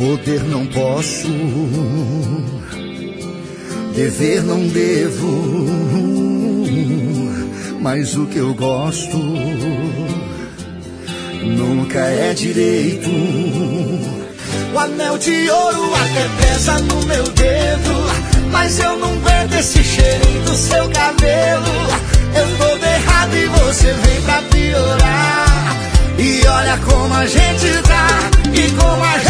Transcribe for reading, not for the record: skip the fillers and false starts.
Poder não posso, dever não devo, mas o que eu gosto nunca é direito. O anel de ouro até pesa no meu dedo, mas eu não aguento esse cheirinho do seu cabelo. Eu tô errado e você vem pra piorar. E olha como a gente tá, e como a